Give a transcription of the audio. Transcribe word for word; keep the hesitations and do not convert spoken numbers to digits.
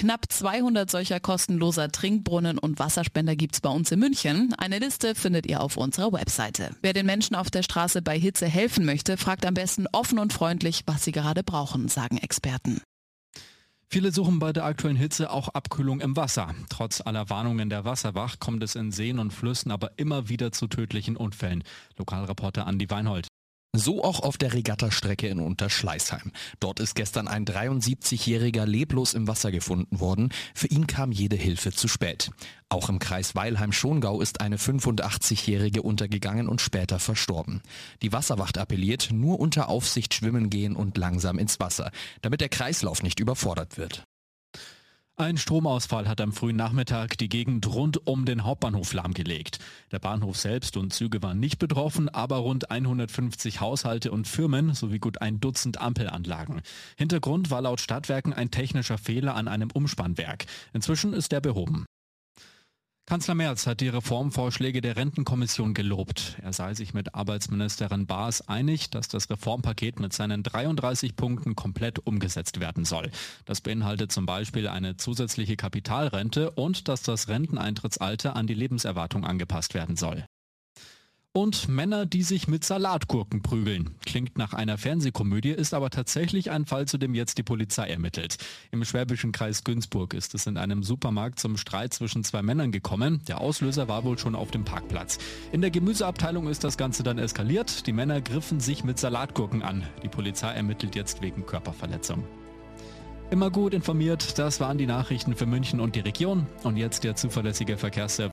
Knapp zweihundert solcher kostenloser Trinkbrunnen und Wasserspender gibt's bei uns in München. Eine Liste findet ihr auf unserer Webseite. Wer den Menschen auf der Straße bei Hitze helfen möchte, fragt am besten offen und freundlich, was sie gerade brauchen, sagen Experten. Viele suchen bei der aktuellen Hitze auch Abkühlung im Wasser. Trotz aller Warnungen der Wasserwacht kommt es in Seen und Flüssen aber immer wieder zu tödlichen Unfällen. Lokalreporter Andi Weinhold. So auch auf der Regattastrecke in Unterschleißheim. Dort ist gestern ein dreiundsiebzigjähriger leblos im Wasser gefunden worden. Für ihn kam jede Hilfe zu spät. Auch im Kreis Weilheim-Schongau ist eine fünfundachtzigjährige untergegangen und später verstorben. Die Wasserwacht appelliert, nur unter Aufsicht schwimmen gehen und langsam ins Wasser, damit der Kreislauf nicht überfordert wird. Ein Stromausfall hat am frühen Nachmittag die Gegend rund um den Hauptbahnhof lahmgelegt. Der Bahnhof selbst und Züge waren nicht betroffen, aber rund hundertfünfzig Haushalte und Firmen sowie gut ein Dutzend Ampelanlagen. Hintergrund war laut Stadtwerken ein technischer Fehler an einem Umspannwerk. Inzwischen ist der behoben. Kanzler Merz hat die Reformvorschläge der Rentenkommission gelobt. Er sei sich mit Arbeitsministerin Baas einig, dass das Reformpaket mit seinen dreiunddreißig Punkten komplett umgesetzt werden soll. Das beinhaltet zum Beispiel eine zusätzliche Kapitalrente und dass das Renteneintrittsalter an die Lebenserwartung angepasst werden soll. Und Männer, die sich mit Salatgurken prügeln. Klingt nach einer Fernsehkomödie, ist aber tatsächlich ein Fall, zu dem jetzt die Polizei ermittelt. Im schwäbischen Kreis Günzburg ist es in einem Supermarkt zum Streit zwischen zwei Männern gekommen. Der Auslöser war wohl schon auf dem Parkplatz. In der Gemüseabteilung ist das Ganze dann eskaliert. Die Männer griffen sich mit Salatgurken an. Die Polizei ermittelt jetzt wegen Körperverletzung. Immer gut informiert, das waren die Nachrichten für München und die Region. Und jetzt der zuverlässige Verkehrsservice.